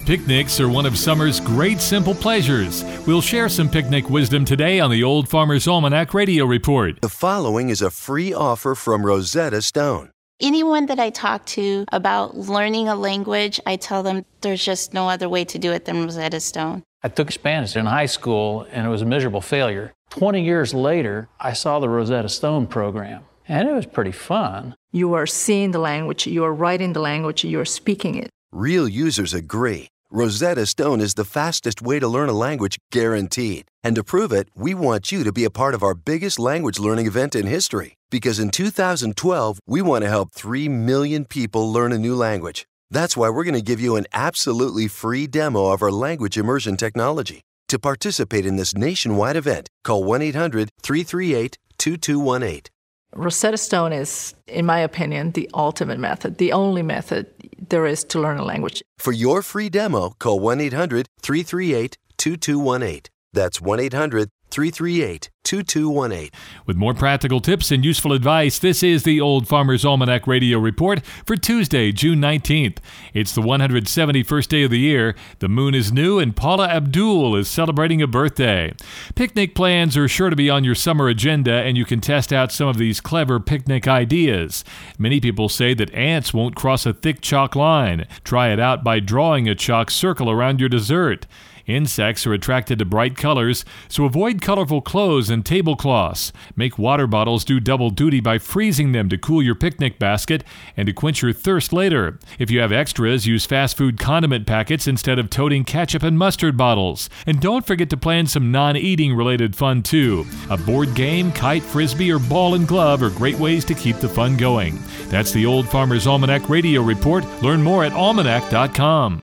Picnics are one of summer's great simple pleasures. We'll share some picnic wisdom today on the Old Farmer's Almanac Radio Report. The following is a free offer from Rosetta Stone. Anyone that I talk to about learning a language, I tell them there's just no other way to do it than Rosetta Stone. I took Spanish in high school and it was a miserable failure. 20 years later, I saw the Rosetta Stone program and it was pretty fun. You are seeing the language, you are writing the language, you are speaking it. Real users agree. Rosetta Stone is the fastest way to learn a language, guaranteed. And to prove it, we want you to be a part of our biggest language learning event in history. Because in 2012, we want to help 3 million people learn a new language. That's why we're going to give you an absolutely free demo of our language immersion technology. To participate in this nationwide event, call 1-800-338-2218. Rosetta Stone is, in my opinion, the ultimate method, the only method there is to learn a language. For your free demo, call 1-800-338-2218. That's 1-800-338-2218. With more practical tips and useful advice, this is the Old Farmer's Almanac Radio Report for Tuesday, June 19th. It's the 171st day of the year. The moon is new and Paula Abdul is celebrating a birthday. Picnic plans are sure to be on your summer agenda, and you can test out some of these clever picnic ideas. Many people say that ants won't cross a thick chalk line. Try it out by drawing a chalk circle around your dessert. Insects are attracted to bright colors, so avoid colorful clothes and tablecloths. Make water bottles do double duty by freezing them to cool your picnic basket and to quench your thirst later. If you have extras, use fast food condiment packets instead of toting ketchup and mustard bottles. And don't forget to plan some non-eating related fun too. A board game, kite, frisbee, or ball and glove are great ways to keep the fun going. That's the Old Farmer's Almanac Radio Report. Learn more at almanac.com.